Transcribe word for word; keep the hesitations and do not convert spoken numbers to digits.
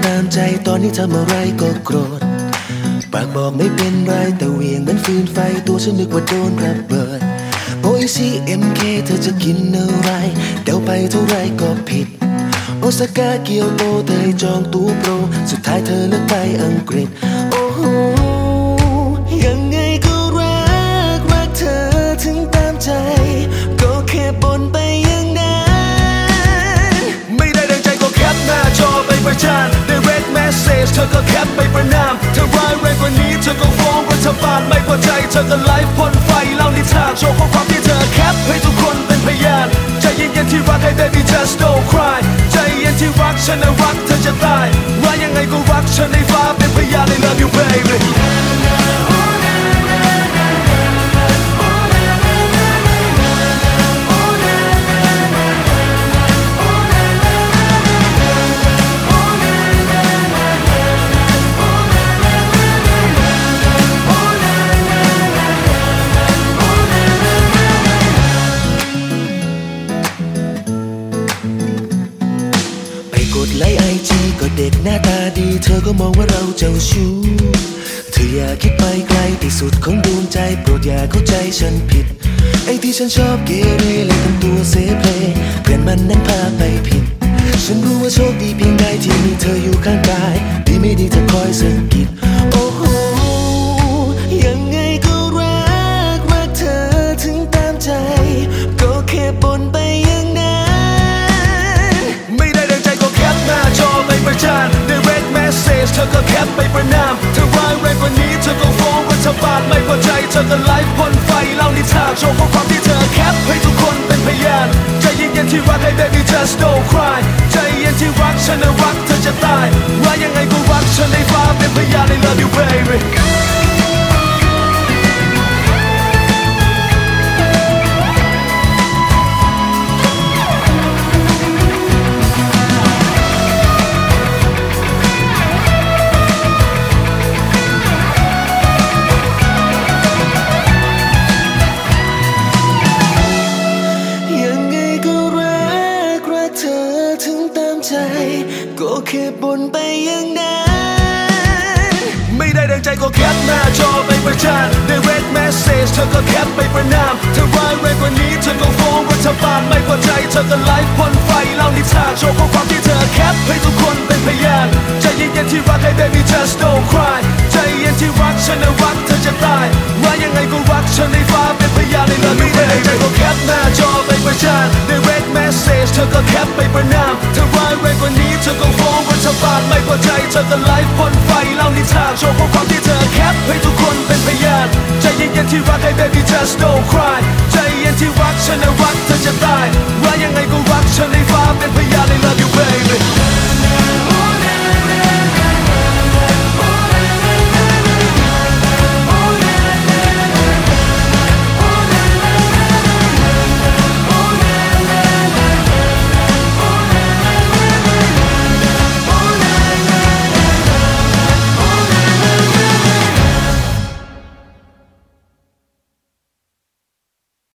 ตามใจตอนนี้ทำอะไรก็โกรธปากบอกไม่เป็นไรแต่เวียงเหมือนฟืนไฟตัวฉันนึกว่าโดนระเบิดโออิซีเอ็มเคเธอจะกินอะไรเดาไปเท่าไรก็ผิดโอซาก้าเกียวโตเธอจองตั๋วโปรสุดท้ายเธอเลือกไปอังกฤษโอ้โหยังไงก็รักรักเธอถึงตามใจก็แค่บ่นไปอย่างนั้นไม่ได้ดังใจก็แคปหน้าจอไปประจานได้เรดแมสเซจเธอก็แคปไปประนามเธอร้ายแรงกว่านี้เธอก็ฟ้องรัฐบาลไม่พอใจเธอก็ไลฟ์พ่นไฟเล่านิทานโชว์ข้อความที่เธอแคปให้ทุกคนเป็นพยานใจเย็นๆที่รักให้ baby just don't cry ใจเย็นที่รักฉันน่ะรักเธอจะตายว่ายังไงก็รักฉันในฟ้าเป็นพยาน I love you babyกดไลค์ไอจีก็เด็กหน้าตาดีเธอก็มองว่าเราเจ้าชู้เธออย่าคิดไปไกลที่สุดของดวงใจโปรดอย่าเข้าใจฉันผิดไอ้ที่ฉันชอบเกเรเลยทำตัวเซเพลเพื่อนมันนั้นพาไปผิดฉันรู้ว่าโชคดีเพียงใดที่มีเธออยู่ข้างกายดีไม่ดีเธอคอยสะกิดโอ้โหยังไงก็รักรักเธอถึงตามใจก็แค่บ่นไปอย่างนั้นไม่ได้ดังใจก็แคปหน้าจอไปประจานได้เรดแมสเซจเธอก็แคปไปประนามเธอร้ายแรงกว่านี้เธอก็ฟ้องรัฐบาลไม่พอใจเธอก็ไลฟ์พ่นไฟเล่านิทานโชว์ข้อความที่เธอแคปให้ทุกคนเป็นพยานใจเย็นๆที่รักให้ baby just don't cry ใจเย็นที่รักฉันน่ะรักเธอจะตายว่ายังไงก็รักฉันในฟ้าเป็นพยาน I love you babyก็แค่บ่นไปอย่างนั้นไม่ได้ดังใจก็แคปหน้าจอไปประจานได้เรดแมสเซจเธอก็แคปไปประนามเธอร้ายแรงกว่านี้เธอก็ฟ้องรัฐบาลไม่พอใจเธอก็ไลฟ์พ่นไฟเล่านิทานโชว์ข้อความที่เธอแคปให้ทุกคนเป็นพยานใจเย็นๆที่รักให้ baby just don't cry ใจเย็นที่รักฉันน่ะรักเธอจะตายว่ายังไงก็รักฉันในฟ้าเป็นพยาน I love you baby ไม่ได้ดังใจก็แคปหน้าจอไปประจานได้เรดแมสเซจเธอก็แคปไปประนามเธอร้ายแรงกว่านี้เธอก็ฟ้องรัฐบาลไม่พอใจเธอก็ไลฟ์พ่นไฟเล่านิทานโชว์ข้อความที่เธอแคปให้ทุกคนเป็นพยานใจเย็นๆที่รักให้ baby just don't cry ใจเย็นที่รักฉันน่ะรักเธอจะตายว่ายังไงก็รักฉันในฟ้าเป็นพยาน